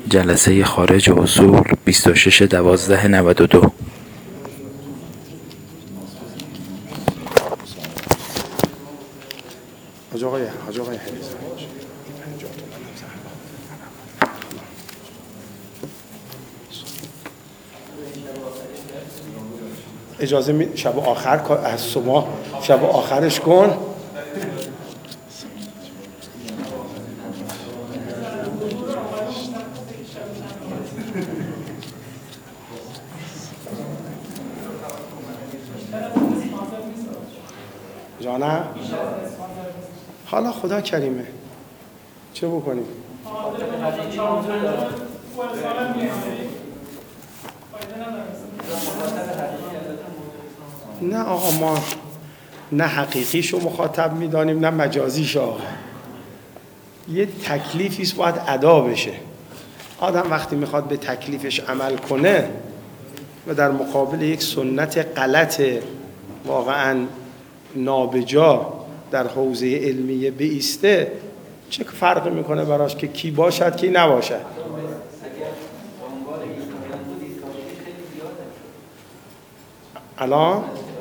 جلسه خارج اصول 26/12/92. حاج آقای حریص اجازه می شب آخر از صبح شب آخرش کن. جانم حالا خدا کریمه چه بکنیم؟ نه آقا ما نه حقیقیشو مخاطب میدانیم نه مجازیشو. آقا یه تکلیفیست باید ادا بشه. آدم وقتی میخواد به تکلیفش عمل کنه و در مقابل یک سنت غلط واقعا نابجا در حوزه علمیه بایسته، چه فرقی میکنه براش که کی باشد کی نباشد؟ الان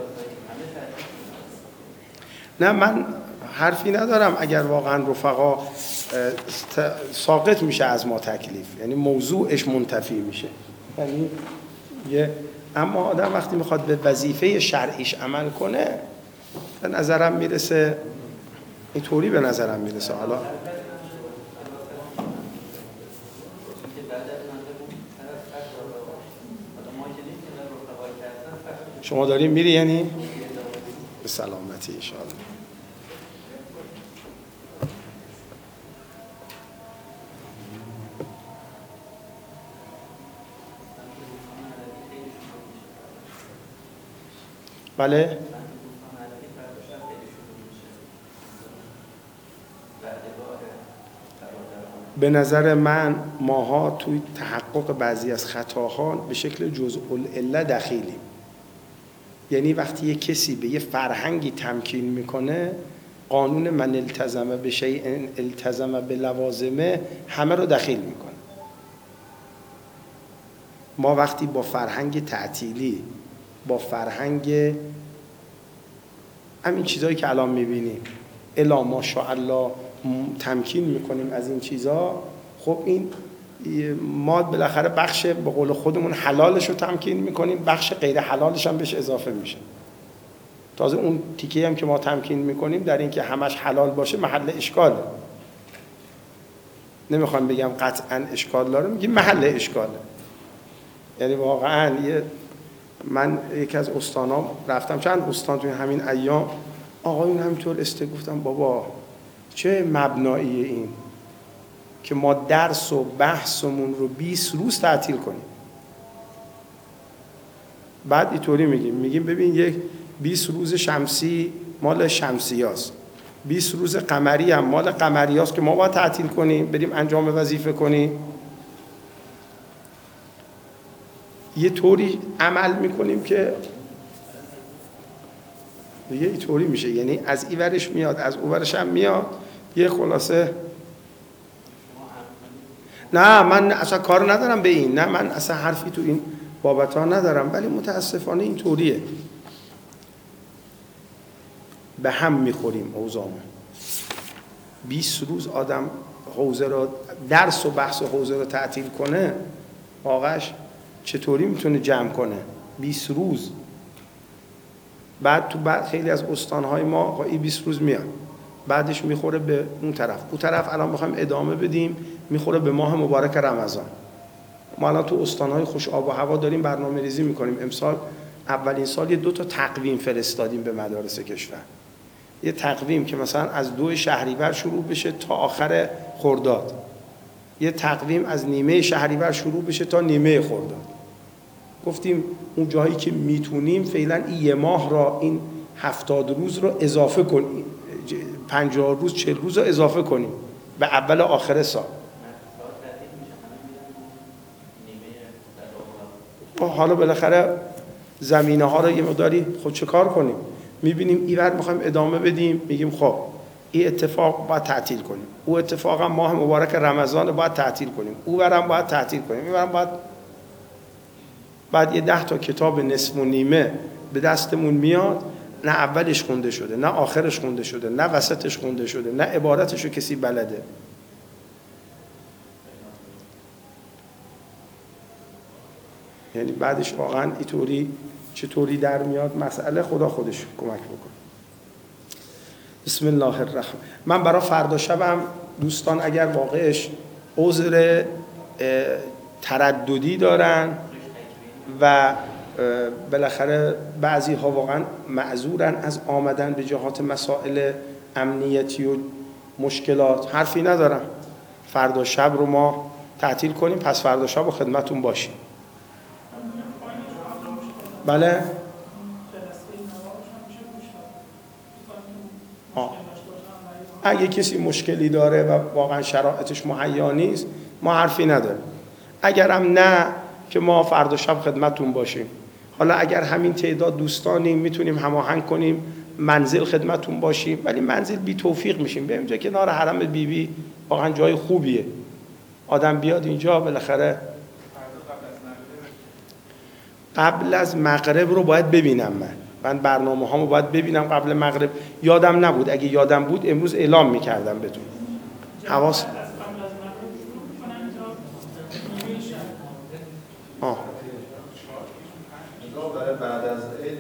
نه من حرفی ندارم اگر واقعا رفقا ساقط میشه از ما تکلیف، یعنی موضوعش منتفی میشه، یعنی اما آدم وقتی میخواد به وظیفه شرعیش عمل کنه به نظرم میرسه اینطوری به نظرم میرسه. حالا شما داریم میری یعنی به سلامتی ان شاء الله. بله به نظر من ماها توی تحقق بعضی از خطاها به شکل جزء العله دخیلیم. یعنی وقتی یه کسی به یه فرهنگی تمکین میکنه، قانون من التزم به شیء التزم به لوازمه همه رو دخیل میکنه. ما وقتی با فرهنگ تعطیلی، با فرهنگ همین چیزایی که الان میبینیم الا ماشاءالله تمکین میکنیم از این چیزا، خب این ما بالاخره بخش به قول خودمون حلالش رو تمکین میکنیم، بخش غیر حلالش هم بهش اضافه میشه. تازه اون تیکه هم که ما تمکین میکنیم در این که همش حلال باشه محل اشکاله. نمیخوام بگم قطعا اشکال داره، میگیم محل اشکاله. یعنی واقعا من یکی از استانام رفتم، چند استان توی همین ایام آقایون همینطور گفتم بابا چه مبناییه این که ما درس و بحثمون رو 20 روز تعطیل کنیم. بعد اینطوری میگیم ببین یک 20 روز شمسی مال شمسیاست، 20 روز قمری هم مال قمریاست که ما باید تعطیل کنیم بریم انجام وظیفه کنیم. یه طوری عمل میکنیم که دیگه اینطوری میشه، یعنی از این ورش میاد از اون ورش هم میاد. یه خلاصه نه من اصلا کار ندارم به این، نه من اصلا حرفی تو این بابت ها ندارم، ولی متاسفانه اینطوریه، به هم میخوریم اوضاعمون. 20 روز آدم حوزه رو درس و بحث و حوزه رو تعطیل کنه، واقعاش چطوری میتونه جمع کنه 20 روز؟ بعد تو خیلی از استانهای ما این 20 روز میاد، بعدش میخوره به اون طرف الان میخوایم ادامه بدیم میخوره به ماه مبارک رمضان. ما الان تو استانهای خوش آب و هوا داریم برنامه ریزی میکنیم. امسال اولین سال 2 تا تقویم فرستادیم به مدارس کشور. یه تقویم که مثلا از 2 شهریور شروع بشه تا آخر خرداد، یه تقویم از نیمه شهریور شروع بشه تا نیمه خرداد. گفتیم اون جایی که میتونیم فعلا این یه ماه را، این 70 روز رو اضافه کنیم، 50 روز 40 روز رو اضافه کنیم به اول و آخر سال. حالا بالاخره زمینه ها رو یه مقداری خود چه کار کنیم؟ میبینیم اینور میخوایم ادامه بدیم، میگیم خب این اتفاق باید تعطیل کنیم، او اتفاق هم ماه مبارک رمضان باید تعطیل کنیم، او برم باید تعطیل کنیم، این برم بعد یه 10 تا کتاب نصف و نیمه به دستمون میاد، نه اولش خونده شده، نه آخرش خونده شده، نه وسطش خونده شده، نه عبارتشو کسی بلده. یعنی بعدش واقعا اینطوری چطوری در میاد مسئله، خدا خودش کمک بکنه. بسم الله الرحمن. من برای فردا شبم دوستان اگر واقعش عذر ترددی دارن و بالاخره بعضی ها واقعا معذورن از آمدن به جهات مسائل امنیتی و مشکلات، حرفی ندارم، فردا شب رو ما تعطیل کنیم، پس فردا شب رو خدمتون باشیم. بله؟ اگه کسی مشکلی داره و واقعا شرایطش مهیا نیست ما حرفی نداریم. اگرم نه که ما فردا شب خدمتون باشیم. حالا اگر همین تعداد دوستانیم میتونیم هماهنگ کنیم منزل خدمتون باشیم، ولی منزل بی توفیق میشیم. بریم جا کنار حرم بیبی، واقعا جای خوبیه، آدم بیاد اینجا بالاخره. قبل از مغرب رو باید ببینم، من برنامه هامو باید ببینم قبل مغرب. یادم نبود، اگه یادم بود امروز اعلام میکردم بهتون. حواس بعد از عید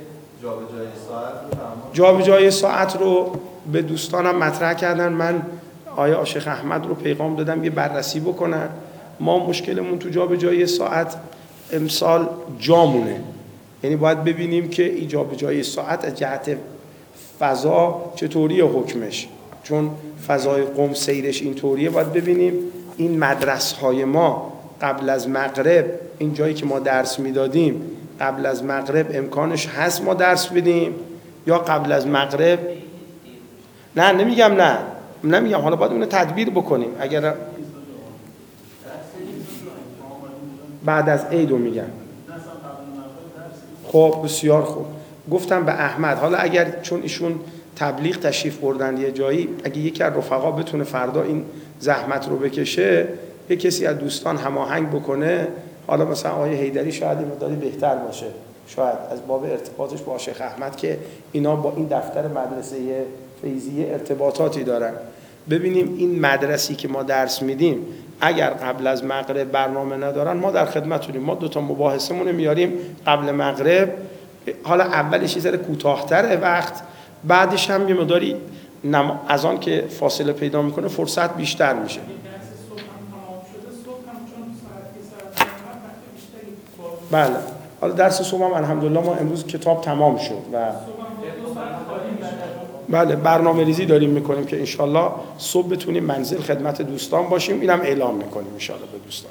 جابجایی ساعت رو به دوستانم مطرح کردن. من آیا شیخ احمد رو پیغام دادم یه بررسی بکنن. ما مشکلمون تو جابجایی ساعت امسال جامونه، یعنی باید ببینیم که این جابجایی ساعت از جهت فضا چطوری حکمش، چون فضای قم سیرش اینطوریه. باید ببینیم این مدرسه‌های ما قبل از مغرب، این جایی که ما درس میدادیم قبل از مغرب امکانش هست ما درس بدیم یا قبل از مغرب؟ نه نمیگم، حالا باید اون تدبیر بکنیم. اگر بعد از عید رو میگم، خب بسیار خوب. گفتم به احمد حالا اگر چون ایشون تبلیغ تشریف بردن یه جایی، اگه یکی از رفقا بتونه فردا این زحمت رو بکشه، یه کسی از دوستان هماهنگ بکنه، حالا مثلا آقای حیدری شاید این مقداری بهتر باشه، شاید از باب ارتباطش با شیخ احمد که اینا با این دفتر مدرسه فیضیه ارتباطاتی دارن. ببینیم این مدرسی که ما درس میدیم اگر قبل از مغرب برنامه ندارن ما در خدمتونیم. ما 2 تا مباحثمون میاریم قبل مغرب، حالا اولش یه ذره کوتاه‌تره وقت، بعدش هم یه مقداری از آن که فاصله پیدا میکنه فرصت بیشتر میشه. بله، حالا درس صبح هم الحمدلله ما امروز کتاب تمام شد و بله برنامه ریزی داریم میکنیم که انشالله صبح بتونیم منزل خدمت دوستان باشیم. اینم اعلام میکنیم انشالله به دوستان.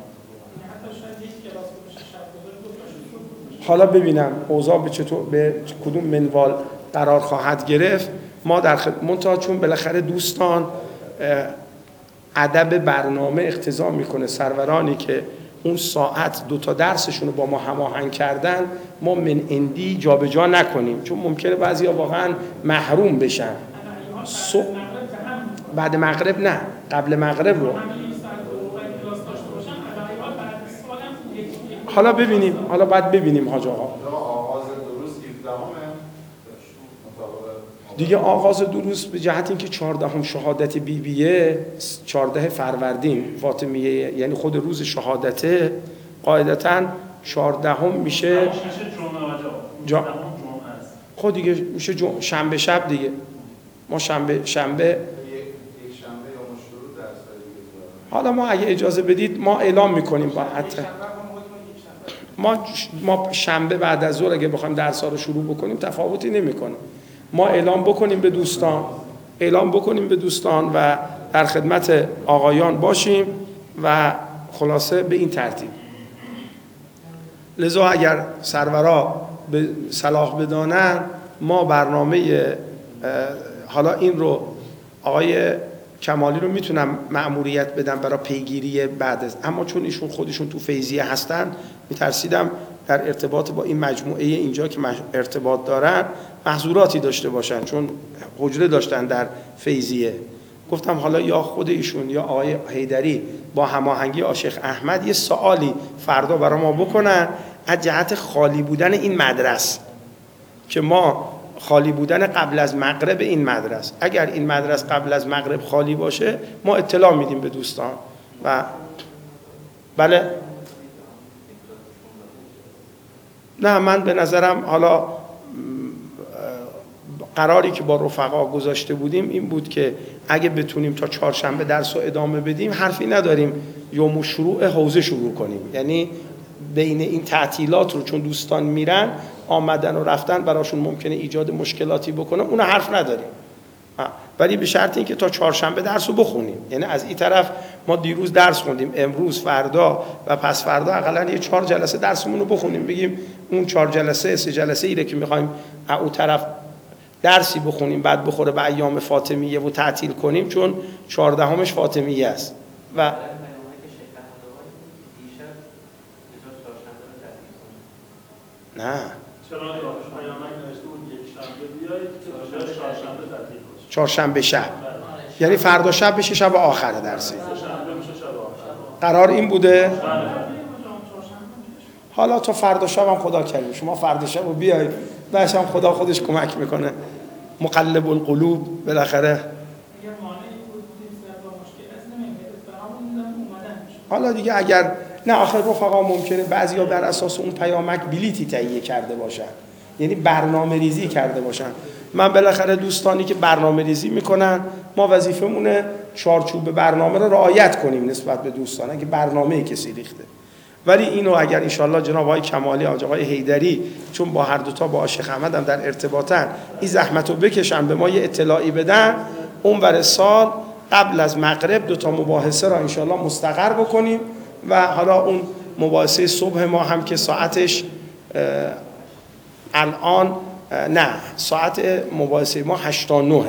حالا ببینم اوضاع به کدوم منوال قرار خواهد گرفت. ما در منتها چون بالاخره دوستان ادب برنامه اقتضا میکنه سرورانی که اون ساعت 2 تا درسشون رو با ما هماهنگ کردن ما من اندی جابجا نکنیم، چون ممکنه بعضیا واقعا محروم بشن. بعد مغرب نه، قبل مغرب رو حالا ببینیم، حالا بعد ببینیم حاج آقا. دیگه آغاز دروس به جهت اینکه 14 شهادت بیبیه 14 فروردین فاطمیه، یعنی خود روز شهادته، قاعدتاً 14 میشه جمعه است. خود دیگه میشه شنبه شب دیگه. ما شنبه حالا ما اگه اجازه بدید ما اعلام میکنیم با حتی ما شنبه بعد از ظهر اگه بخوایم درس‌ها رو شروع بکنیم تفاوتی نمیکنه. ما اعلام بکنیم به دوستان و در خدمت آقایان باشیم و خلاصه به این ترتیب. لذا اگر سرورا به صلاح بدانن ما برنامه حالا این رو آقای کمالی رو میتونم مأموریت بدم برای پیگیری بعد از، اما چون ایشون خودشون تو فیضیه هستن میترسیدم در ارتباط با این مجموعه اینجا که ارتباط دارن محظوراتی داشته باشن، چون حجره داشتن در فیضیه. گفتم حالا یا خود ایشون یا آقای حیدری با هماهنگی شیخ احمد یه سوالی فردا برای ما بکنن از جهت خالی بودن این مدرسه، که ما خالی بودن قبل از مغرب این مدرسه، اگر این مدرسه قبل از مغرب خالی باشه ما اطلاع میدیم به دوستان. و بله نه، من به نظرم حالا قراری که با رفقا گذاشته بودیم این بود که اگه بتونیم تا چهارشنبه درس رو ادامه بدیم، حرفی نداریم یوم شروع حوزه شروع کنیم. یعنی بین این تعطیلات رو چون دوستان میرن آمدن و رفتن براشون ممکنه ایجاد مشکلاتی بکنه، اون حرف نداریم، ولی به شرط اینکه تا چهارشنبه درس رو بخونیم. یعنی از این طرف ما دیروز درس خوندیم، امروز فردا و پس فردا حداقل یه 4 جلسه درسمون رو بخونیم، بگیم اون 4 جلسه 3 جلسه ایره که میخوایم اون طرف درسی بخونیم بعد بخوره به ایام فاطمیه و تعطیل کنیم، چون 14مش فاطمیه است. و نه چهارشنبه شب، یعنی فردا شب بشه شب آخر درسی. قرار این بوده. حالا تا فردا شب هم خدا کریم، شما فردا شب رو بیایید، بهش هم خدا خودش کمک میکنه، مقلب القلوب بالاخره. حالا دیگه اگر نه آخر رفقا ممکنه بعضیا بر اساس اون پیامک بلیتی تهیه کرده باشن، یعنی برنامه ریزی کرده باشن. من بالاخره دوستانی که برنامه ریزی میکنن، ما وظیفمونه چارچوب برنامه رو رعایت کنیم نسبت به دوستان اگه برنامه کسی ریخته. ولی اینو اگر انشالله جناب آقای کمالی و آقای حیدری چون با هر دوتا با شیخ احمد هم در ارتباطن این زحمت رو بکشن به ما یه اطلاعی بدن، اونور سال قبل از مغرب 2 مباحثه را انشالله مستقر بکنیم. و حالا اون مباحثه صبح ما هم که ساعتش الان نه، ساعت مباحثه ما 8 تا 9.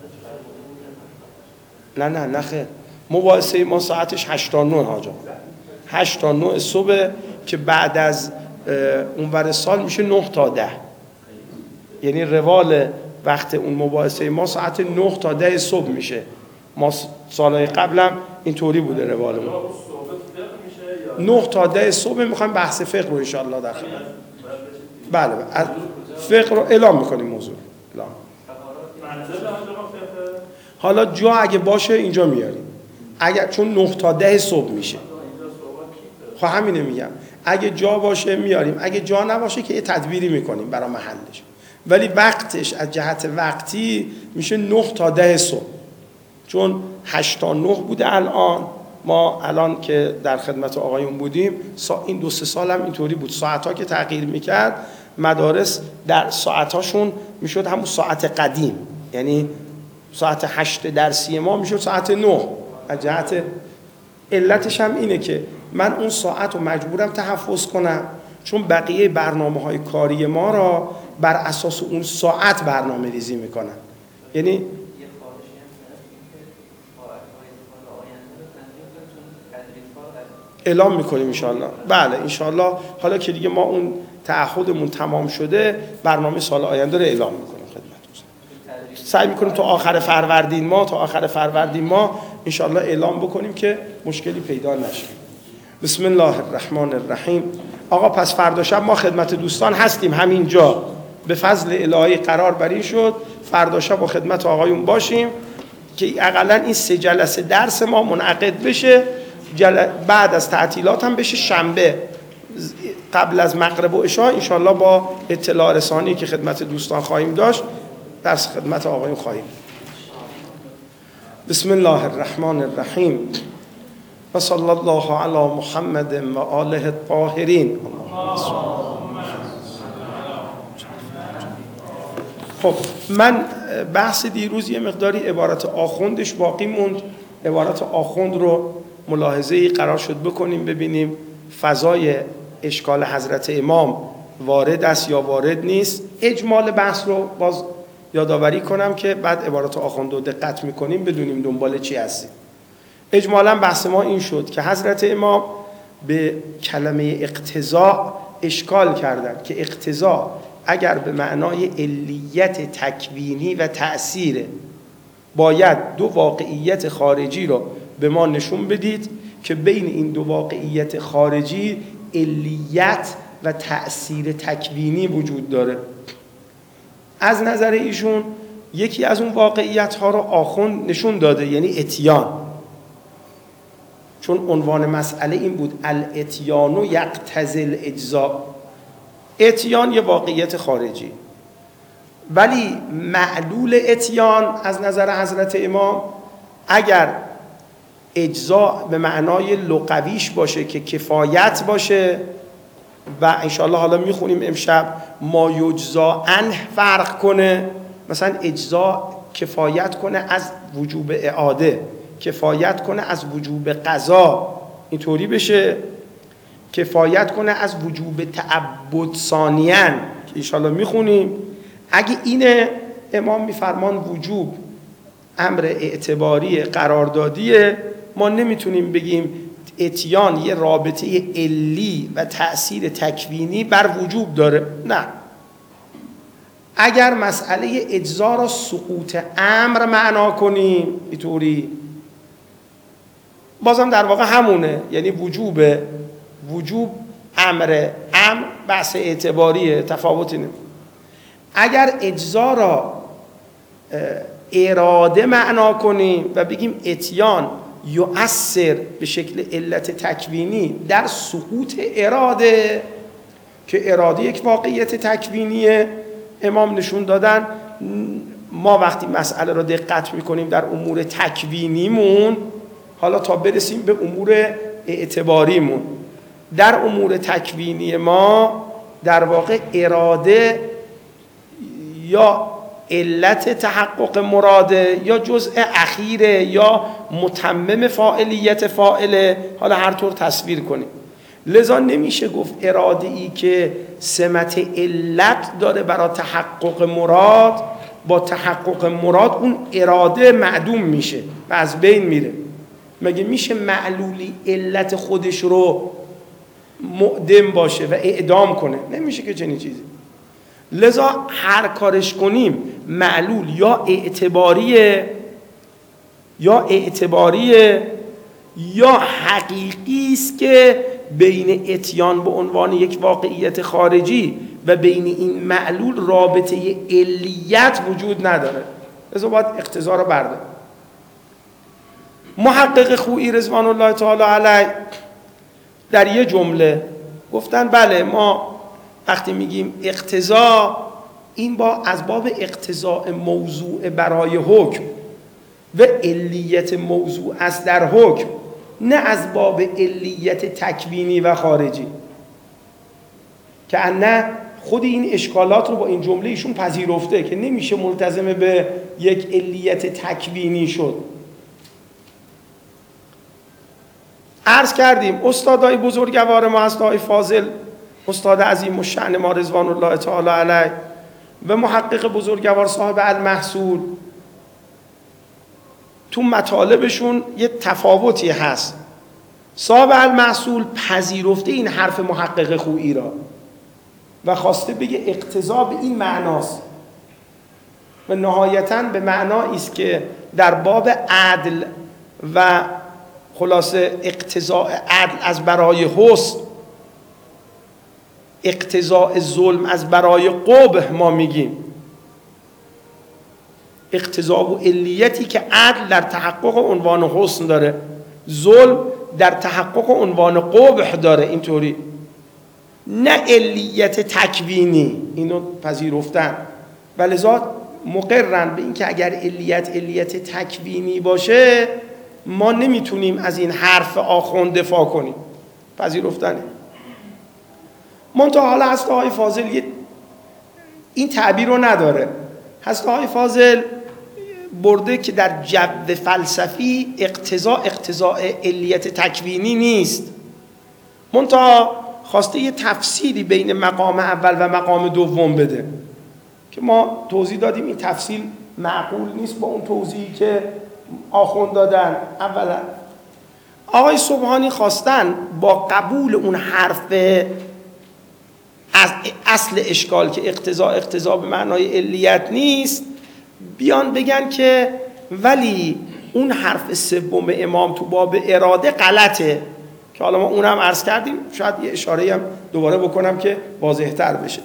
نه خیر، مباحثه ما ساعتش 8 تا 9 آجا، 8 تا 9 صبح که بعد از اونور سال میشه 9 تا 10. یعنی روال وقت اون مباحثه ما ساعت 9 تا 10 صبح میشه. ما سالهای قبلم اینطوری بوده روالمون. 9 تا 10 صبح میخوایم بحث فقه رو انشاءالله داخل. بله از فقه رو اعلام میکنیم موضوع. اعلام. حالا جا اگه باشه اینجا میاریم. اگر چون 9 تا 10 صبح میشه. خب همینه میگم. اگه جا باشه میاریم، اگه جا نباشه که یه تدبیری میکنیم برای محلش. ولی وقتش از جهت وقتی میشه 9 تا 10 صبح. چون 8 تا 9 بوده الان، ما الان که در خدمت آقایون بودیم این 2-3 سال هم اینطوری بود، ساعتها که تغییر میکرد مدارس در ساعتهاشون میشد همون ساعت قدیم، یعنی ساعت 8 درسی ما میشد ساعت 9. از جهت علتش هم اینه که من اون ساعت رو مجبورم تحفظ کنم، چون بقیه برنامه‌های کاری ما را بر اساس اون ساعت برنامه ریزی میکنن. یعنی اعلام میکنیم انشالله. بله انشالله. حالا که دیگه ما اون تعهدمون تمام شده، برنامه سال آینده رو اعلام میکنیم خدمتتون. سعی میکنیم تا آخر فروردین ما انشالله اعلام بکنیم که مشکلی پیدا نشه. بسم الله الرحمن الرحیم. آقا پس فردا شب ما خدمت دوستان هستیم، همینجا به فضل الهی قرار بر این شد فردا شب با خدمت آقایون باشیم که اقلا این 3 جلسه درس ما منعقد بشه، بعد از تعطیلات هم بشه شنبه قبل از مغرب و عشاء انشالله با اطلاع رسانی که خدمت دوستان خواهیم داشت درس خدمت آقایون خواهیم. بسم الله الرحمن الرحیم و صلی الله علی محمد و آله الطاهرین. خب من بحث دیروز یه مقداری عبارت آخوندش باقی موند. عبارت آخوند رو ملاحظه‌ای قرار شد بکنیم، ببینیم فضای اشکال حضرت امام وارد است یا وارد نیست. اجمال بحث رو باز یادآوری کنم که بعد عبارت آخوند رو دقت میکنیم بدونیم دنبال چی هستیم. اجمالا بحث ما این شد که حضرت امام به کلمه اقتضاء اشکال کردن که اقتضا اگر به معنای علیت تکوینی و تأثیره، باید دو واقعیت خارجی رو به ما نشون بدید که بین این دو واقعیت خارجی علیت و تأثیر تکوینی وجود داره. از نظر ایشون یکی از اون واقعیت ها رو آخوند نشون داده، یعنی اتیان، چون عنوان مسئله این بود الاتیان یقتضی الاجزا. اتیان یه واقعیت خارجی، ولی معلول اتیان از نظر حضرت امام اگر اجزا به معنای لغویش باشه که کفایت باشه، و انشاءالله حالا میخونیم امشب ما یجزا عنه فرق کنه، مثلا اجزا کفایت کنه از وجوب اعاده، کفایت کنه از وجوب قضا، اینطوری بشه، کفایت کنه از وجوب تعبد ثانیاً که انشاءالله میخونیم. اگه اینه امام میفرمان وجوب امر اعتباری قراردادیه، ما نمیتونیم بگیم اتیان یه رابطه علی و تأثیر تکوینی بر وجوب داره. نه، اگر مسئله اجزا را سقوط امر معنا کنیم اینطوری، بازم در واقع همونه، یعنی وجوب امر بحث اعتباریه، تفاوتی نمیکنه. اگر اجزا را اراده معنا کنیم و بگیم اتیان یؤثر به شکل علت تکوینی در سقوط اراده، که اراده یک واقعیت تکوینیه، امام نشون دادن ما وقتی مسئله را دقت میکنیم در امور تکوینیمون، حالا تا برسیم به امور اعتباریمون، در امور تکوینی ما در واقع اراده یا علت تحقق مراده یا جزء اخیره یا متمم فاعلیت فاعله، حالا هر طور تصویر کنیم. لذا نمیشه گفت اراده ای که سمت علت داره برای تحقق مراد، با تحقق مراد اون اراده معدوم میشه و از بین میره. مگه میشه معلولی علت خودش رو معدم باشه و اعدام کنه؟ نمیشه که چنین چیزی. لذا هر کارش کنیم معلول یا اعتباریه یا حقیقی است که بین اتیان به عنوان یک واقعیت خارجی و بین این معلول رابطه علیت وجود نداره. لذا باید اقتضا رو برداریم. محقق خویی رضوان الله تعالی علیه در یه جمله گفتن بله، ما وقتی میگیم اقتضا، این از باب اقتضاء موضوع برای حکم و علیت موضوع است در حکم، نه از باب علیت تکوینی و خارجی، که نه خود این اشکالات رو با این جمله ایشون پذیرفته که نمیشه ملتزم به یک علیت تکوینی شد. عرض کردیم استادای بزرگوار ما هست، آقای فاضل استاد عظیم الشأن ما رضوان الله تعالی علیه و محقق بزرگوار صاحب المحصول، تو مطالبشون یه تفاوتی هست. صاحب المحصول پذیرفته این حرف محقق خویی را و خواسته بگه اقتضا به این معناست و نهایتاً به معنایی است که در باب عدل و خلاصه اقتضاء عدل از برای حسن، اقتضاء ظلم از برای قبح، ما میگیم اقتضاء و علیتی که عدل در تحقق عنوان حسن داره، ظلم در تحقق عنوان قبح داره، اینطوری، نه علیت تکوینی. اینو پذیرفتن و لذا مقرن به این که اگر علیت تکوینی باشه ما نمیتونیم از این حرف آخوند دفاع کنیم، پذیرفتنه. منتها حالا هست آقای فاضل این تعبیر رو نداره. هست آقای فاضل برده که در جو فلسفی اقتضاء علیت تکوینی نیست، منتها خواسته یه تفصیلی بین مقام اول و مقام دوم بده که ما توضیح دادیم این تفصیل معقول نیست با اون توضیحی که آخوند دادن. اولا آقای سبحانی خواستن با قبول اون حرف از اصل اشکال که اقتضا به معنای علیت نیست، بیان بگن که ولی اون حرف سوم امام تو باب اراده غلطه، که حالا ما اونم عرض کردیم، شاید یه اشاره هم دوباره بکنم که واضح‌تر بشه.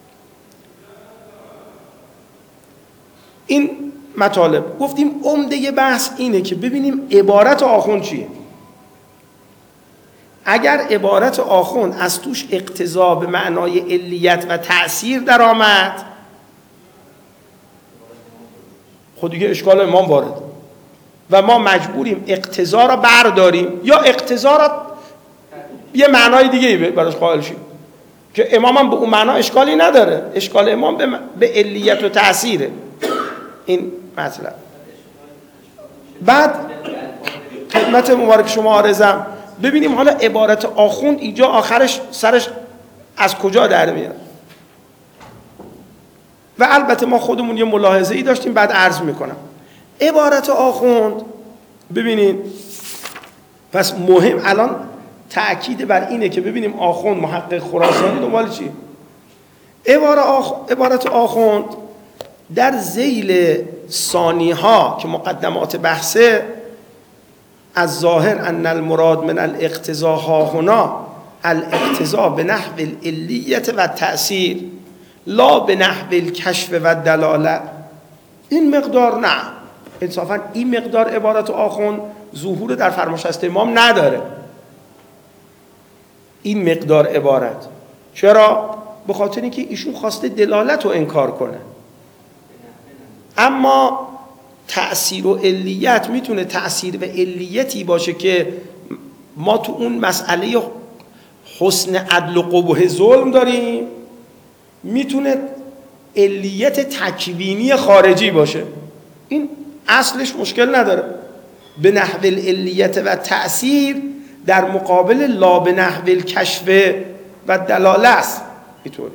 این مطالب گفتیم عمده بحث اینه که ببینیم عبارت آخوند چیه. اگر عبارت آخوند از توش اقتضا به معنای علیت و تأثیر در آمد، خود دیگه اشکال امام وارد و ما مجبوریم اقتضا را برداریم یا اقتضا را یه معنای دیگه براش قائل شیم که امام هم به اون معنا اشکالی نداره. اشکال امام به علیت و تأثیره. این مطلب. بعد خدمت مبارک شما عرضم ببینیم حالا عبارت آخوند اینجا آخرش سرش از کجا در میاد. و البته ما خودمون یه ملاحظه ای داشتیم، بعد عرض میکنم. عبارت آخوند ببینید، پس مهم الان تأکید بر اینه که ببینیم آخوند محقق خراسانی دنبال چی؟ عبارت آخوند در ذیل ثانیها که مقدمات بحثه، از ظاهر ان المراد من الاقتضا ها هنا الاقتضا به نحو العلیت و تأثیر لا به نحو الکشف و دلاله. این مقدار نه، انصافا این مقدار عبارت آخوند ظهور در فرماشست امام نداره. این مقدار عبارت چرا؟ به خاطر اینکه ایشون خواسته دلالت رو انکار کنه. اما تأثیر و علیت میتونه تأثیر و علیتی باشه که ما تو اون مسئله حسن عدل و قبح ظلم داریم، میتونه علیت تکوینی خارجی باشه. این اصلش مشکل نداره. به نحو العلیت و تأثیر در مقابل لا به نحو الکشف و دلاله است. اینطوری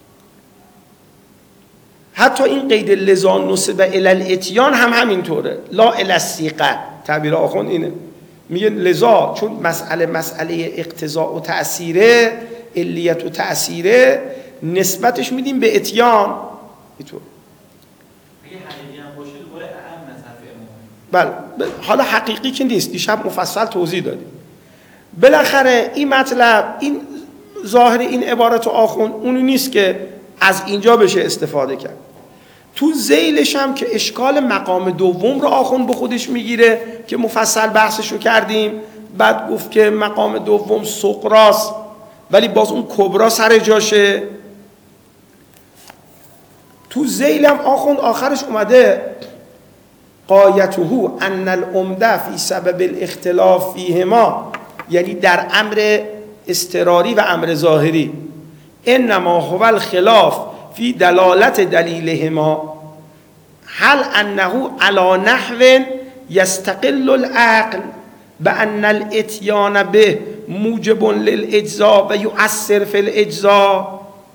حتی این قید لذا نصب الی الاتیان هم همینطوره، لا الی الصیغه. تعبیر آخوند اینه، میگه لذا چون مسئله اقتضا و تأثیره، علیت و تأثیره، نسبتش میدیم به اتیان. اینطور اگه حقیقی هم باشه دوباره اعم از حرف امام. بله، حالا حقیقی که نیست، دیشب مفصل توضیح دادیم. بالاخره این مطلب، این ظاهر این عبارت آخوند اونی نیست که از اینجا بشه استفاده کرد. تو ذیلش هم که اشکال مقام دوم رو آخوند به خودش میگیره که مفصل بحثشو کردیم. بعد گفت که مقام دوم سقراست ولی باز اون کبرا سر جاشه. تو ذیل هم آخوند آخرش اومده قایته ان العمده فی سبب الاختلاف فیهما، یعنی در امر اضطراری و امر ظاهری، انما هو الخلاف فی دلالت دلیلهما هل انه علی نحو یستقل العقل بان الاتیان به موجب للاجزاء و یؤثر فی الاجزاء.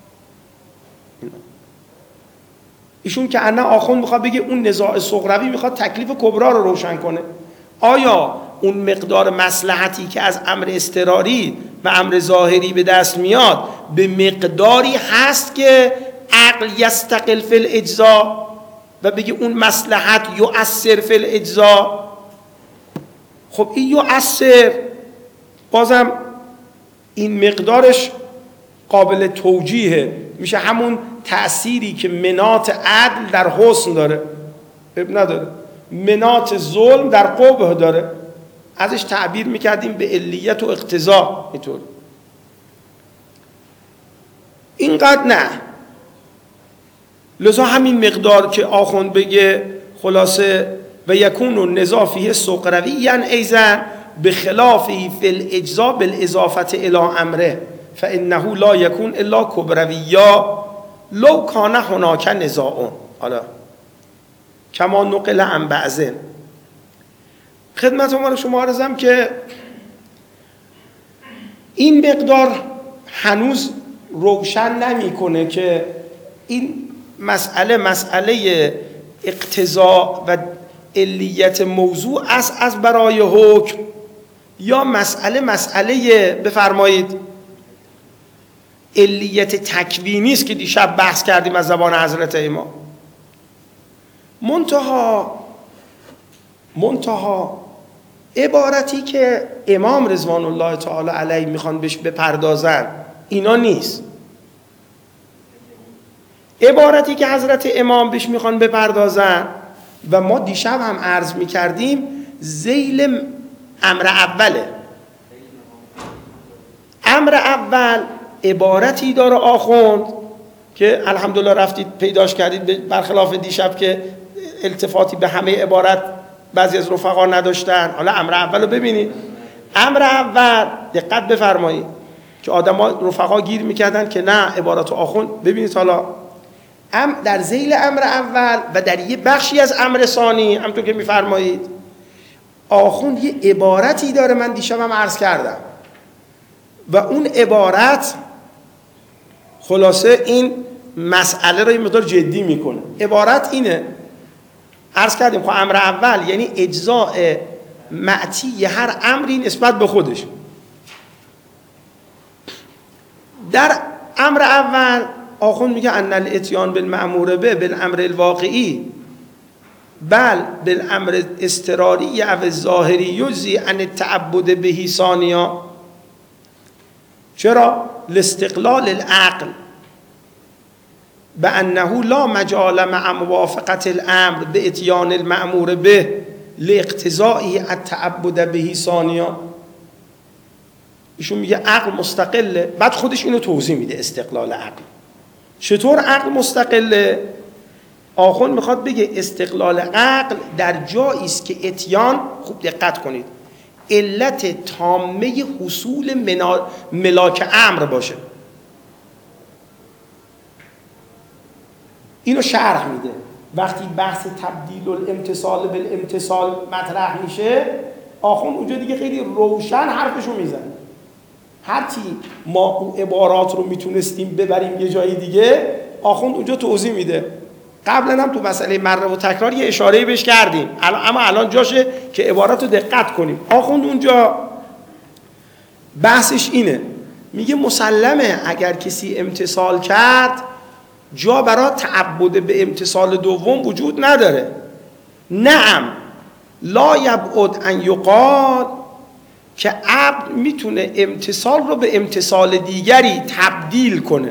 ایشون که انا آخوند میخواد بگه اون نزاع صغروی میخواد تکلیف کبرا رو روشن کنه. آیا اون مقدار مصلحتی که از امر اضطراری و امر ظاهری به دست میاد به مقداری هست که عقل یستقل فی الاجزاء و بگه اون مصلحت یؤثر فی الاجزاء؟ خب این یؤثر بازم این مقدارش قابل توجیهه، میشه همون تأثیری که مناط عدل در حسن داره، اب نداره، مناط ظلم در قبح داره، ازش تعبیر میکردیم به علیت و اقتضا. اینطور اینقدر نه. لذا همین مقدار که آخوند بگه خلاصه و یکون النزاع فیه سقروی ایضا بخلافی فی الاجزاء بالاضافه الی امره فانه لا یکون الا کبرویا لو کان هناک نزاع. حالا کما نقل عن بعضن. خدمت شما عرضم که این مقدار هنوز روشن نمیکنه که این مسئله اقتضا و علیت موضوع است از برای حکم، یا مسئله بفرمایید علیت تکوینی است که دیشب بحث کردیم از زبان حضرت امام. منتها عبارتی که امام رضوان الله تعالی علیه میخوان بهش بپردازن اینا نیست. عبارتی که حضرت امام بهش میخوان بپردازن و ما دیشب هم عرض میکردیم ذیل امر اوله. امر اول عبارتی داره آخوند که الحمدلله رفتید پیداش کردید، برخلاف دیشب که التفاتی به همه عبارت بعضی از رفقا نداشتن. حالا امر اول رو ببینید. امر اول دقت بفرمایید که آدما رفقا گیر میکردن که نه عبارات آخوند. ببینید حالا در ذیل امر اول و در یه بخشی از امر ثانی همونطور که میفرمایید آخوند یه عبارتی داره، من دیشب هم عرض کردم و اون عبارت خلاصه این مسئله رو یه مقدار جدی میکنه. عبارت اینه، عرض کردیم خب امر اول یعنی اجزاء معتی هر امری نسبت به خودش. در امر اول آخوند میگه ان الاتیان بالمأمور به بالامر الواقعی بل بالامر اضطراری او الظاهری یجزی عن التعبد به ثانیا. چرا؟ لاستقلال العقل بأنه لا مجال مع موافقت الامر به اتیان المأمور به لاقتضاء التعبد به ثانیا. ایشون میگه عقل مستقله، بعد خودش اینو توضیح میده استقلال عقل. چطور عقل مستقله؟ آخوند میخواد بگه استقلال عقل در جایی است که اتیان، خوب دقت کنید، علت تامه حصول ملاک امر باشه. اینو شرح میده. وقتی بحث تبدیل الامتصال بالامتصال مطرح میشه آخوند اونجا دیگه خیلی روشن حرفشو میزنه. هرچی ما اون عبارات رو میتونستیم ببریم یه جایی دیگه آخوند اونجا توضیح میده. قبلا هم تو مسئله مره و تکرار یه اشاره‌ای بهش کردیم، اما الان جاشه که عبارات رو دقت کنیم. آخوند اونجا بحثش اینه، میگه مسلمه اگر کسی امتصال کرد جا برای تعبد به امتصال دوم وجود نداره. نعم لا یبعد ان یقال که عبد میتونه امتصال رو به امتصال دیگری تبدیل کنه،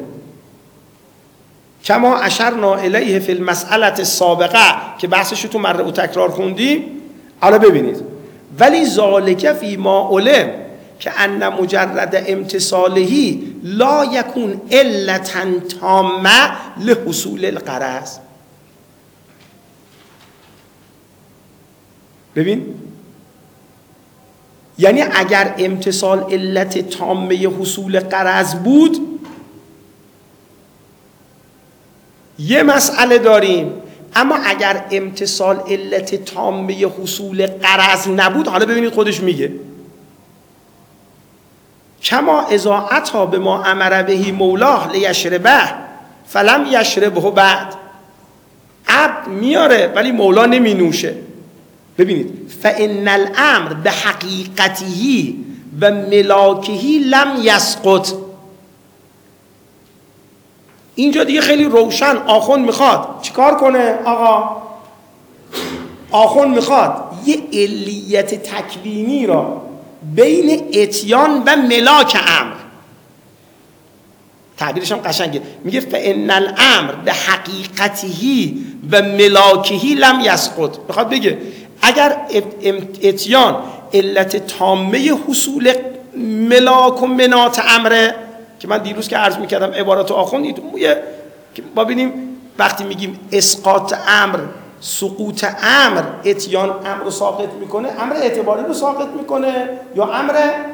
کما اشرنا الیه فی المسئله السابقه که بحثش رو تو مره و تکرار خوندیم. حالا ببینید ولی ذالک فی ما علم که ان مجرد امتصاله لا یکون علتا تامه لحصول الغرض. ببین یعنی اگر امتصال علت تامه حصول غرض بود یه مسئله داریم، اما اگر امتصال علت تامه حصول غرض نبود، حالا ببینید خودش میگه کما اذا اتی بما امر به مولاه لیشربه فلم یشربه بعد. عبد میاره ولی مولا نمی نوشه. ببینید فان الامر به حقیقته و ملاکه لم یسقط. اینجا دیگه خیلی روشن آخوند میخواد چیکار کنه آقا؟ آخوند میخواد یه علیت تکوینی را بین اتیان و ملاک امر، تعبیرش هم قشنگه، میگه فان الامر به حقیقته و ملاکه لم یسقط. میخواد بگه اگر اتیان علت تامه حصول ملاک و منات امره، که من دیروز که عرض میکردم عبارات آخوند که ما ببینیم وقتی میگیم اسقاط امر، سقوط امر، اتیان امر رو ساقط میکنه، امر اعتباری رو ساقط میکنه یا امر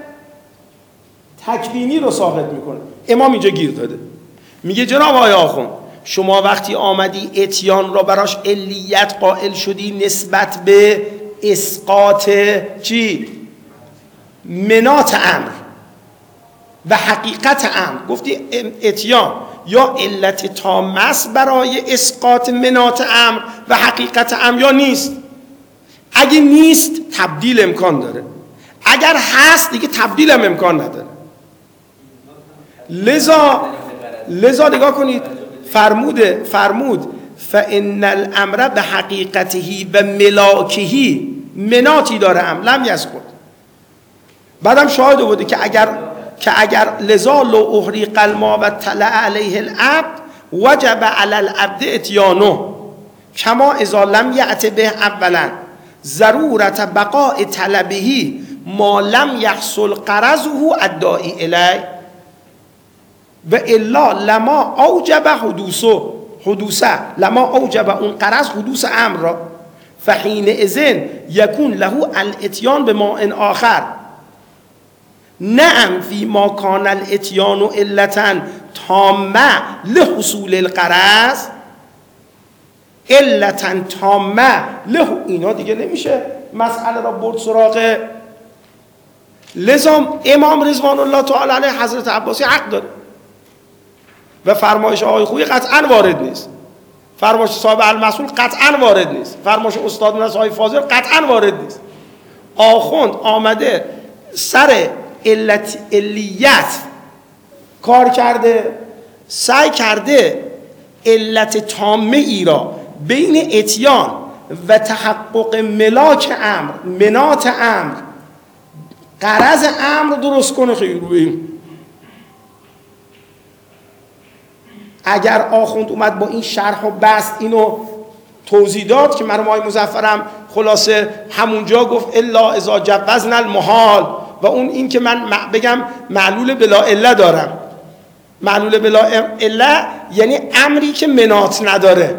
تکوینی رو ساقط میکنه. امام اینجا گیر داده، میگه جناب آقای آخوند شما وقتی آمدی اتیان را براش علیت قائل شدی نسبت به اسقاط چی؟ منات امر و حقیقت امر، گفتی اتیان یا علت تامه است برای اسقاط منات امر و حقیقت امر یا نیست. اگه نیست تبدیل امکان داره، اگر هست دیگه تبدیل هم امکان نداره. لذا نگاه کنید فرمود فان الامر به حقیقته و ملاکه مناتی داره لم یسکت. بعدم شاهد بوده که اگر لذا لو احریق الماء و طلع علیه العبد وجب علی العبد اتیانه کما اذا لم یأت به اولا ضرورت بقاء طلبه ما لم یحصل غرضه الداعی الیه و الا لما اوجب حدوثه لما اوجب اون غرض حدوث امر را فحین اذن یکون له الاتیان به ماء آخر نعم فی ما کان الاتیان علتا تامه لحصول الغرض علتا تامه اینا دیگه نمیشه مسئله را برد سراغ. لذا امام رضوان الله تعالی علیه حضرت عباسی حق داره و فرمایش آقای خویی قطعا وارد نیست، فرمایش صاحب المسئول قطعا وارد نیست، فرمایش استاد نصای فاضل قطعا وارد نیست. آخوند آمده سر علیت کار کرده، سعی کرده علت تامه ای را بین اتیان و تحقق ملاک امر، منات امر، غرض امر درست کنه. خیلی روی اگر آخوند اومد با این شرح و بسط اینو توضیح داد که مرحوم آقای مظفرم خلاصه همونجا گفت الا اذا جوزنا المحال و اون این که من بگم معلول بلا عله دارم. معلول بلا عله یعنی امری که منات نداره.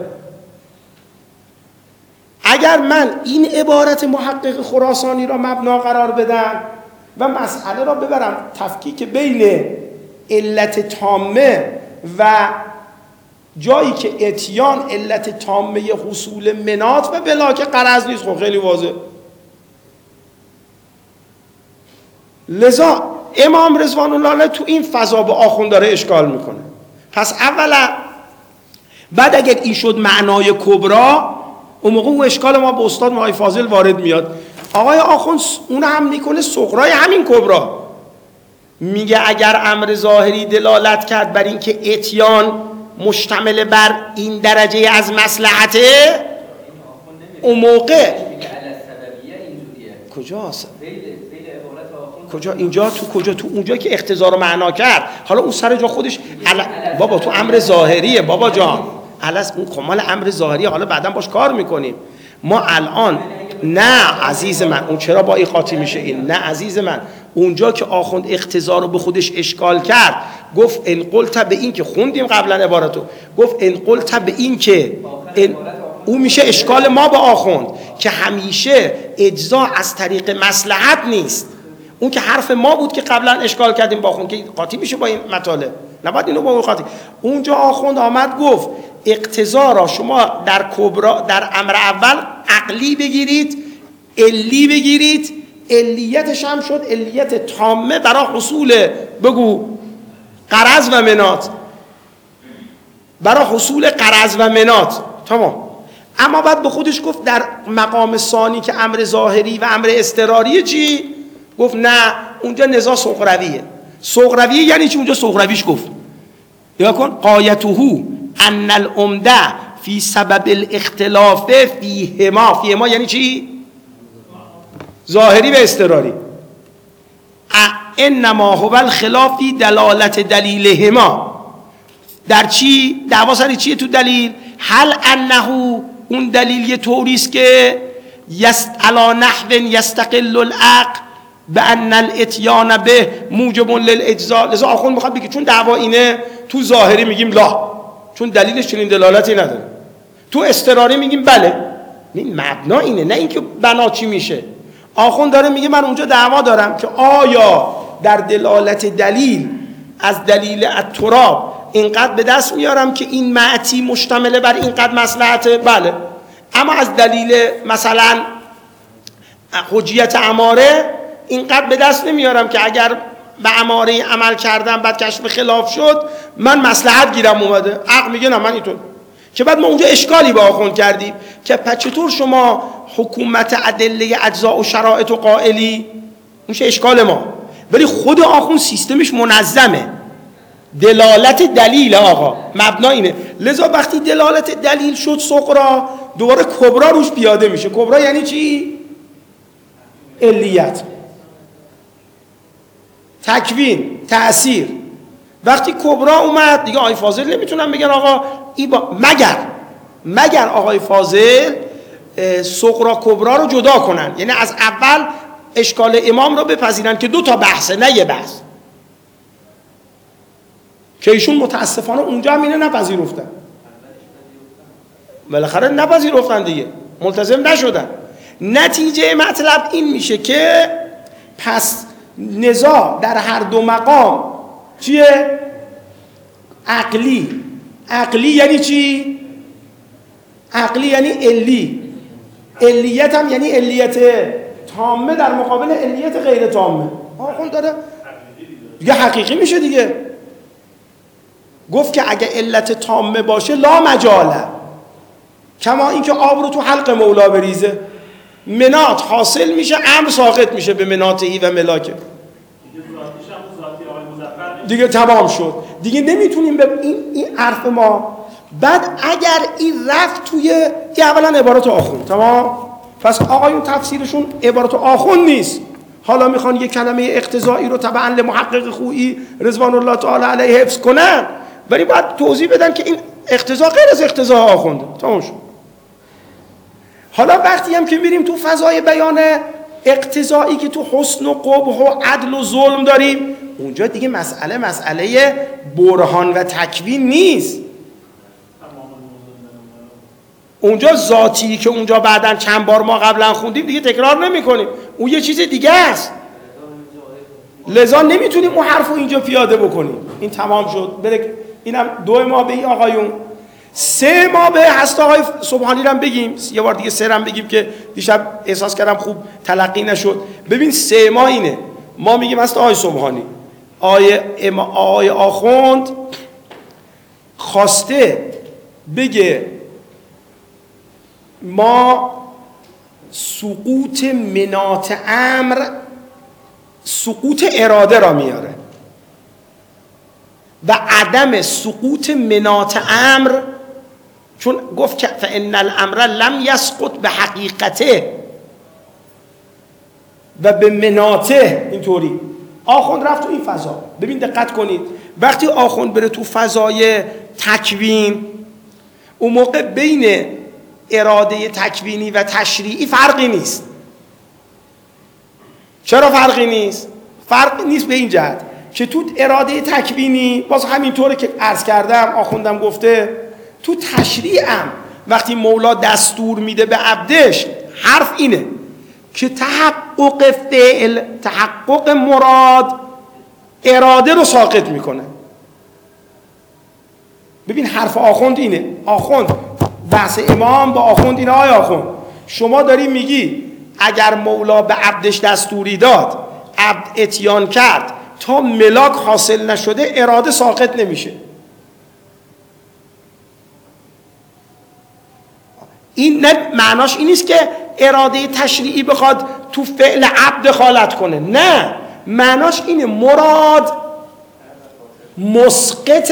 اگر من این عبارت محقق خراسانی را مبنا قرار بدم و مسئله را ببرم تفکیک بین علت تامه و جایی که اتیان علت تامه حصول منات و بلا که غرض نیست، خب خیلی واضح. لذا امام رضوان الله علیه تو این فضا به آخوند داره اشکال میکنه. پس اولا بعد اگر این شد معنای کبرا، اون موقع اون اشکال ما به استاد مای فاضل وارد میاد. آقای آخوند اون هم میکنه صغرای همین کبرا، میگه اگر امر ظاهری دلالت کرد بر این که اتیان مشتمل بر این درجه از مصلحته، اون موقع کجاست؟ کجا اینجا تو اونجا که اقتضا رو معنا کرد، حالا اون سر جا خودش بابا تو امر ظاهریه بابا جان، اون کمال امر ظاهریه، حالا بعداً باش کار میکنیم. ما الان نه عزیز من، اون چرا با قاطی میشه این؟ نه عزیز من، اونجا که آخوند اقتضا رو به خودش اشکال کرد، گفت ان قلت به این که خوندیم قبلا عبارتو، گفت ان قلت به این که اون میشه اشکال ما به آخوند که همیشه اجزا از طریق مصلحت نیست. اون که حرف ما بود که قبلا اشکال کردیم با آخوند که قاطی میشه با این مطالب، نباید اینو با اون قاطی. اونجا آخوند آمد گفت اقتضا را شما در کبرا در امر اول عقلی بگیرید، علی بگیرید، علیتش هم شد علیت تامه برای حصول بگو غرض و منات، برای حصول غرض و منات، تمام. اما بعد به خودش گفت در مقام ثانی که امر ظاهری و امر اضطراریه چی؟ گفت نه اونجا نزاع صغرویه. صغرویه یعنی چی؟ اونجا صغرویش گفت یا کن قایته ان العمده فی سبب الاختلاف فیهما یعنی چی؟ ظاهری و اضطراری. انما هو الخلاف فی دلالت دلیلهما. در چی؟ دعوا سر چیه تو دلیل؟ هل انه اون دلیل یه طوریست که علا نحو یستقل العقل بان الاتیان به موجب للاجزاء. لذا آخوند میخواد بگه چون دعوا اینه، تو ظاهری میگیم لا چون دلیلش چنین دلالتی نداره، تو اضطراری میگیم بله. این مبنا اینه، نه اینکه بنا چی میشه. آخوند داره میگه من اونجا دعوا دارم که آیا در دلالت دلیل از دلیل التراب اینقدر به دست میارم که این معتی مشتمل بر اینقدر مصلحته، بله. اما از دلیل مثلا حجیت اماره اینقدر به دست نمیارم که اگر به اماره عمل کردم بعد کشف خلاف شد من مصلحت گیرم اومده. عقل میگه نه من اینطور. که بعد ما اونجا اشکالی با آخوند کردیم که پس چطور شما حکومت ادله اجزاء و شرایط و قائلی؟ میشه اشکال ما. ولی خود آخوند سیستمش منظمه، دلالت دلیل آقا مبنا اینه. لذا وقتی دلالت دلیل شد صغرا، دوباره کبرا روش پیاده میشه. کبرا یعنی چی؟ علیت، تکوین، تأثیر. وقتی کبرا اومد دیگه آقای فاضل نمیتونن بگن آقا مگر آقای فاضل صغرا کبرا رو جدا کنن، یعنی از اول اشکال امام رو بپذیرن که 2 تا بحثه نه یه بحث، که ایشون متاسفانه اونجا هم اینه نپذیرفتن. بالاخره نپذیرفتن دیگه، ملتزم نشدن. نتیجه مطلب این میشه که پس نزاع در هر دو مقام چیه؟ عقلی یعنی چی؟ عقلی یعنی علیت هم یعنی علیت تامه در مقابل علیت غیر تامه. آخوند داره دیگه حقیقی میشه دیگه. گفت که اگه علت تامه باشه لا مجاله، کما اینکه آب رو تو حلق مولا بریزه، منات حاصل میشه، امر ساقط میشه به مناتهی و ملاکه، دیگه تمام شد. دیگه نمیتونیم به این حرف ما. بعد اگر این رفت توی این اولا عبارت آخوند، تمام، پس آقایون تفسیرشون عبارت آخوند نیست، حالا میخوان یک کلمه اقتضایی رو تبعا لمحقق خویی رضوان الله تعالی علیه حفظ کنن، ولی باید توضیح بدن که این اقتضا غیر از اقتضا آخونده. تمام شد. حالا وقتی هم که میریم تو فضای بیان اقتضایی که تو حسن و قبح و عدل و ظلم داریم، اونجا دیگه مسئله برهان و تکوین نیست. اونجا ذاتی که اونجا بعدن چند بار ما قبلا خوندیم دیگه تکرار نمی کنیم، اون یه چیز دیگه است. لذا نمیتونیم اون حرف رو اینجا پیاده بکنیم. این تمام شد. اینم 2 ماه به این آقایون، 3 ماه به هست آقای سبحانی رو هم بگیم، یه بار دیگه 3 هم بگیم که دیشب احساس کردم خوب تلقی نشد. ببین 3 ماه اینه، ما میگیم هست آقای سبحانی، آقای آخوند خواسته بگه ما سقوط منات امر، سقوط اراده را میاره و عدم سقوط منات امر، چون گفت که فان الامر لم یسقط به حقیقته و به مناته. اینطوری آخوند رفت تو این فضا. ببین دقت کنید، وقتی آخوند بره تو فضای تکوین، اون موقع بین اراده تکوینی و تشریعی فرقی نیست. چرا فرقی نیست؟ فرق نیست به این جهت که تو اراده تکوینی باز همینطوره که عرض کردم، آخوندم گفته، تو تشریعم وقتی مولا دستور میده به عبدش، حرف اینه که تحقق فعل، تحقق مراد اراده رو ساقط میکنه. ببین حرف آخوند اینه. آخوند بحث امام با آخوند اینه. آیا آخوند شما داری میگی اگر مولا به عبدش دستوری داد، عبد اتیان کرد، تا ملاک حاصل نشده اراده ساقط نمیشه. این نه معناش این نیست که اراده تشریعی بخواد تو فعل عبد دخالت کنه، نه، معناش اینه مراد مسقط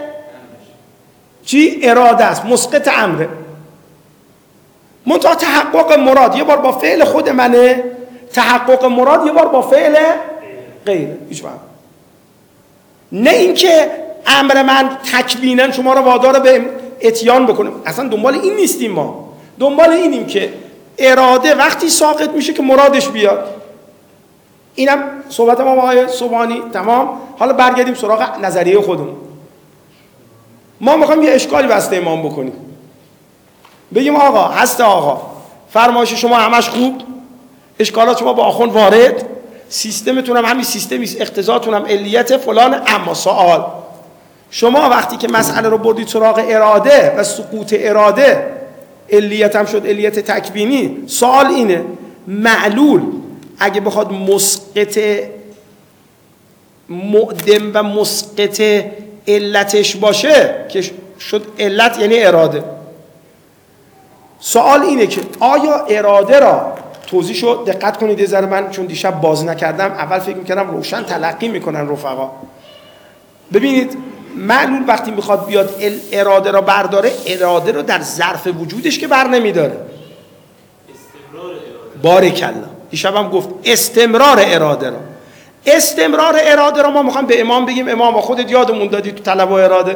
چی؟ اراده است، مسقط امره. منتها تحقق مراد یه بار با فعل خود منه، تحقق مراد یه بار با فعل غیره. هیچ وقت نه اینکه امر من تکویناً شما رو وادار به اتیان بکنه، اصلا دنبال این نیستیم. ما دنبال اینیم که اراده وقتی ساقط میشه که مرادش بیاد. اینم صحبت ما با آقای سبحانی. تمام. حالا برگردیم سراغ نظریه خودمون. ما میخوایم یه اشکالی بسته امام بکنیم، بگیم آقا هست آقا فرمایش شما همش خوب، اشکالات شما با آخوند وارد، سیستمتون هم همین سیستمی، اقتضاتون هم علیت فلان، اما سوال شما وقتی که مسئله رو بردید سراغ اراده و سقوط اراده، علیت هم شد علیت تکوینی، سوال اینه معلول اگه بخواد مسقط معدم و مسقط علتش باشه که شد علت یعنی اراده، سوال اینه که آیا اراده را توضیح شد. دقت کنید یه ذره، من چون دیشب باز نکردم، اول فکر میکردم روشن تلقی میکنن رفقا. ببینید معلول وقتی میخواد بیاد اراده را برداره، اراده رو در ظرف وجودش که بر نمیداره. بارکالله. دیشب هم گفت استمرار اراده را. استمرار اراده را ما میخوایم به امام بگیم امام با خودت یادمون دادی تو طلب و اراده.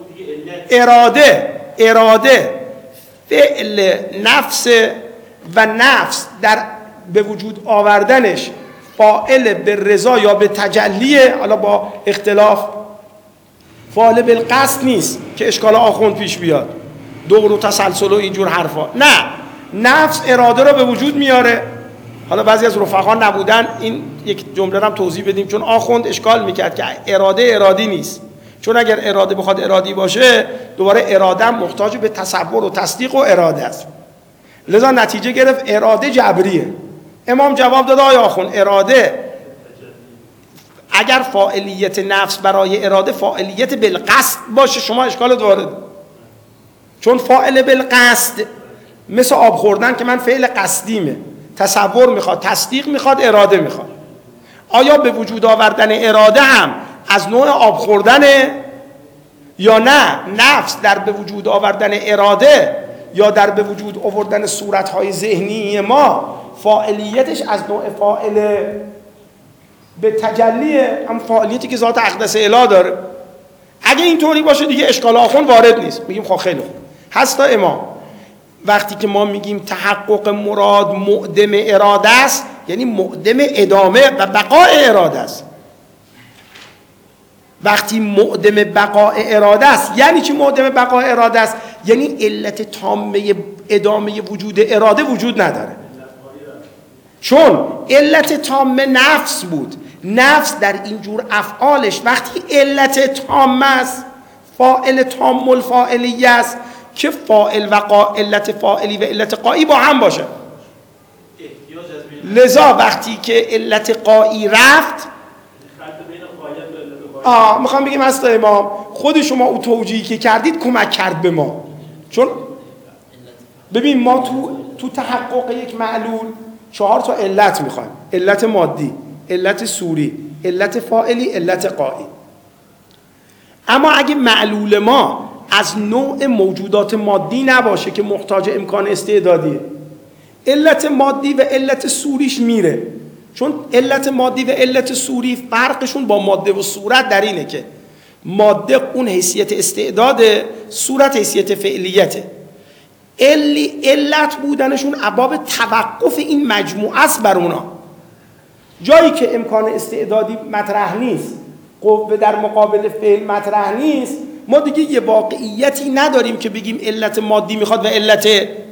اراده فعل نفس و نفس در به وجود آوردنش فاعل به رضا یا به تجلیه، حالا با اختلاف. فاعل بالقصد نیست که اشکال آخوند پیش بیاد، دور و تسلسل و اینجور حرفا. نه، نفس اراده رو به وجود میاره. حالا بعضی از رفقا نبودن این یک جمله رو هم توضیح بدیم، چون آخوند اشکال میکرد که اراده ارادی نیست. چون اگر اراده بخواد ارادی باشه دوباره اراده محتاج به تصور و تصدیق و اراده است. لذا نتیجه گرفت اراده جبریه. امام جواب داد آیا آخوند اراده اگر فاعلیت نفس برای اراده فاعلیت بالقصد باشه شما اشکالت وارد، چون فاعل بالقصد مثل آب خوردن که من فعل قصدیمه، تصور میخواد، تصدیق میخواد، اراده میخواد. آیا به وجود آوردن اراده هم از نوع آب خوردنه یا نه؟ نفس در به وجود آوردن اراده یا در به وجود آوردن صورتهای ذهنی ما فاعلیتش از نوع فاعل به تجلیه، هم فاعلیتی که ذات اقدس اله داره. اگه اینطوری باشه دیگه اشکال آخون وارد نیست. میگیم خب خیلی خوب هست تا امام. وقتی که ما میگیم تحقق مراد معدم اراده است، یعنی معدم ادامه و بقای اراده است. وقتی معدم بقای اراده است یعنی چی؟ معدم بقای اراده است یعنی علت تامه ادامه وجود اراده وجود نداره. چون علت تامه نفس بود، نفس در اینجور افعالش وقتی علت تامه است، فاعل تام الفاعلیه است که فاعل و علت فاعلی و علت قایی با هم باشه. لذا وقتی که علت قایی رفت میخوام بگیم هست امام خود شما او توجیهی که کردید کمک کرد به ما. چون ببین ما تو تحقق یک معلول 4 تا علت میخوایم: علت مادی، علت صوری، علت فاعلی، علت قایی. اما اگه معلول ما از نوع موجودات مادی نباشه که محتاج امکان استعدادیه، علت مادی و علت صوریش میره. چون علت مادی و علت صوری فرقشون با ماده و صورت در اینه که ماده اون حیثیت استعداده، صورت حیثیت فعلیته. علت بودنشون ابواب توقف این مجموعه است بر اونا. جایی که امکان استعدادی مطرح نیست، قوه در مقابل فعل مطرح نیست، ما دیگه یه واقعیتی نداریم که بگیم علت مادی میخواد و علت،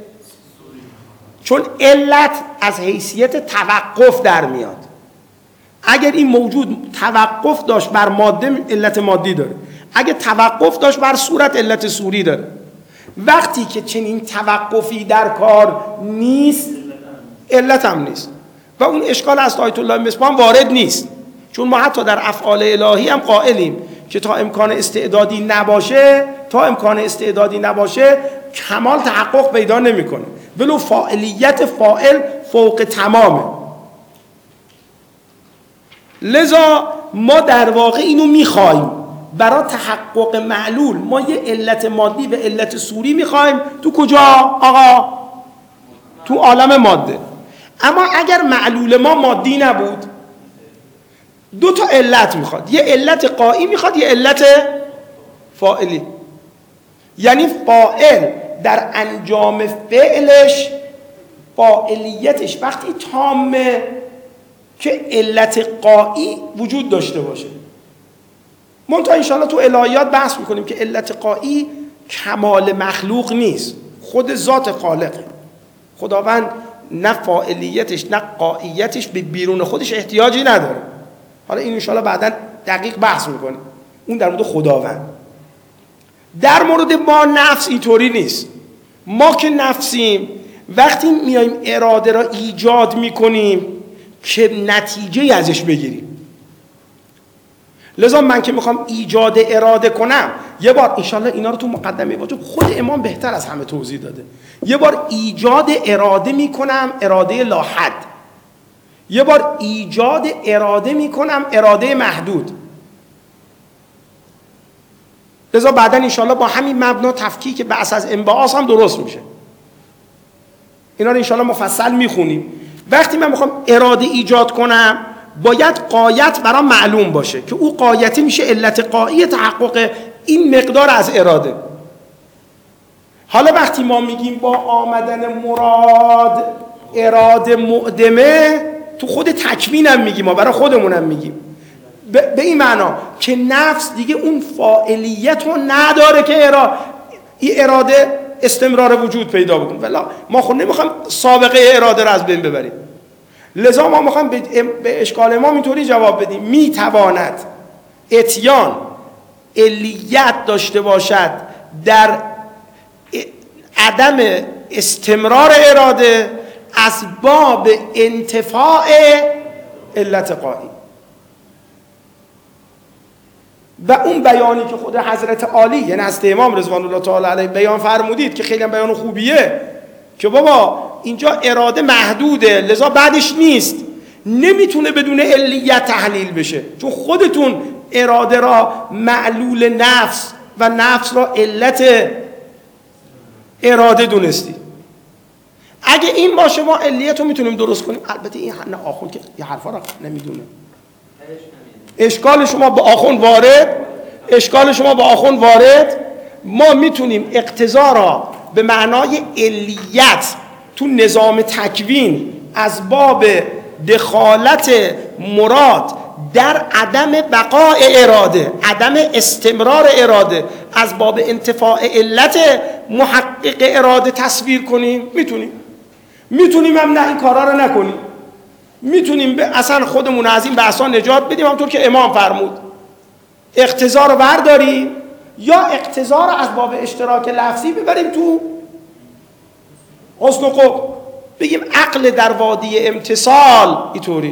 چون علت از حیثیت توقف در میاد. اگر این موجود توقف داشت بر ماده علت مادی داره، اگه توقف داشت بر صورت علت صوری داره. وقتی که چنین توقفی در کار نیست علت هم نیست و اون اشکال از آیت الله مصباح وارد نیست. چون ما حتی در افعال الهی هم قائلیم که تا امکان استعدادی نباشه کمال تحقق پیدا نمیکنه، ولو فاعلیت فاعل فوق تمامه. لذا ما در واقع اینو میخوایم برای تحقق معلول. ما یه علت مادی و علت صوری میخوایم. تو کجا آقا؟ تو عالم ماده. اما اگر معلول ما مادی نبود 2 تا علت میخواد، یه علت قایی میخواد، یه علت فاعلی. یعنی فاعل در انجام فعلش فاعلیتش وقتی تامه که علت قایی وجود داشته باشه. منتها انشاءالله تو الهیات بحث میکنیم که علت قایی کمال مخلوق نیست، خود ذات خالقه. خداوند نه فاعلیتش نه قاییتش به بیرون خودش احتیاجی نداره. حالا این انشاءالله بعدا دقیق بحث میکنیم، اون در مورد خداوند. در مورد ما نفس اینطوری نیست. ما که نفسیم وقتی میایم اراده را ایجاد میکنیم که نتیجه ازش بگیریم. لذا من که میخوام ایجاد اراده کنم، یه بار انشالله اینا رو تو مقدمه باشه خود امام بهتر از همه توضیح داده، یه بار ایجاد اراده میکنم، اراده لاحد. یه بار ایجاد اراده میکنم، اراده محدود. لذا بعدا انشالله با همین مبنا تفکیک بعث از انبعاث هم درست میشه. اینا رو انشالله مفصل میخونیم. وقتی من میخوام اراده ایجاد کنم باید غایت برام معلوم باشه که او غایتی میشه علت غایی تحقق این مقدار از اراده. حالا وقتی ما میگیم با آمدن مراد اراده معدمه، تو خود تکوینم میگیم، ما برای خودمونم میگیم، به این معنا که نفس دیگه اون فاعلیت رو نداره که این اراده استمرار وجود پیدا بکنه. ولی ما خود نمیخوایم سابقه اراده رو از بین ببریم. لذا ما میخوایم به اشکال ما اینطوری جواب بدیم: میتواند اتیان علیت داشته باشد در عدم استمرار اراده از باب انتفاع علت قایی. و اون بیانی که خود حضرت عالی یعنی حضرت امام رضوان الله تعالی علیه بیان فرمودید که خیلی بیان خوبیه که بابا اینجا اراده محدوده لذا بعدش نیست، نمیتونه بدون علیت تحلیل بشه، چون خودتون اراده را معلول نفس و نفس را علت اراده دونستی. اگه این باشه ما علیت رو میتونیم درست کنیم. البته این نه آخوند که یه حرفا را نمیدونه. اشکال شما با آخوند وارد، ما میتونیم اقتضا را به معنای علیت تو نظام تکوین از باب دخالت مراد در عدم بقاء اراده، عدم استمرار اراده، از باب انتفاع علت محقق اراده تصویر کنیم. میتونیم هم نه این کارا رو نکنیم. میتونیم اصلا خودمون از این بحثا نجات بدیم، همونطور که امام فرمود اقتضا رو برداریم یا اقتضا رو از باب اشتراک لفظی ببریم تو حسن و قبح، بگیم عقل در وادی امتصال اینطوری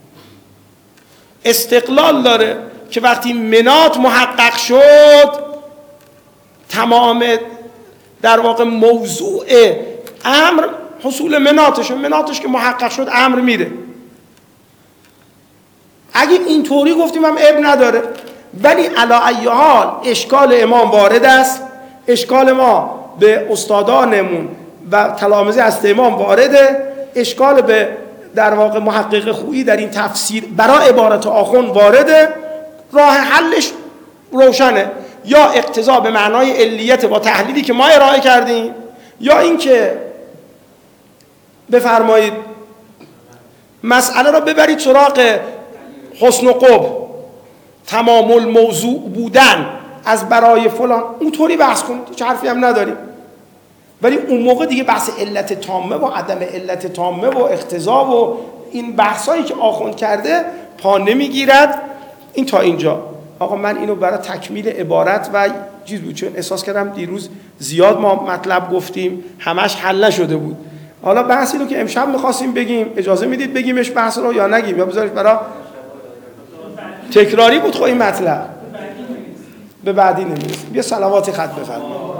استقلال داره که وقتی منات محقق شد تمام در واقع موضوع امر حصول مناتش که محقق شد امر میره. اگه اینطوری گفتیم هم عیب نداره، ولی علی ای حال اشکال امام وارد است، اشکال ما به استادانمون و تلامذه از امام وارده، اشکال به در واقع محقق خویی در این تفسیر برای عبارت آخوند وارده. راه حلش روشنه: یا اقتضا به معنای علیت با تحلیلی که ما ارائه کردیم، یا اینکه بفرمایید مسئله را ببرید سراغ حسن و قبح، تمام الموضوع بودن از برای فلان، اونطوری بحث کنید، هیچ حرفی هم نداریم. ولی اون موقع دیگه بحث علت تامه و عدم علت تامه و اقتضا و این بحثایی که آخوند کرده پا نمیگیرد. این تا اینجا. آقا من اینو برای تکمیل عبارت و چیز بود، چون احساس کردم دیروز زیاد ما مطلب گفتیم همش حل نشده بود. حالا بحث اینو که امشب می‌خواستیم بگیم، اجازه میدید بگیمش بحث رو یا نگیم، یا بذارید برای تکراری بود؟ خب این مطلب به بعدی نمی‌رسیم. بیا صلوات خط بفرمایید.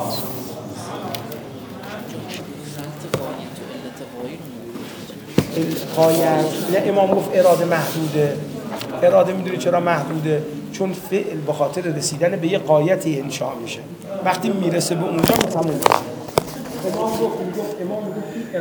قایت نه امام گفت اراده محدوده. اراده میدونی چرا محدوده؟ چون فعل به خاطر رسیدن به یه قایتی انشاء میشه، وقتی میرسه به اونجا تموم میشه. امام گفت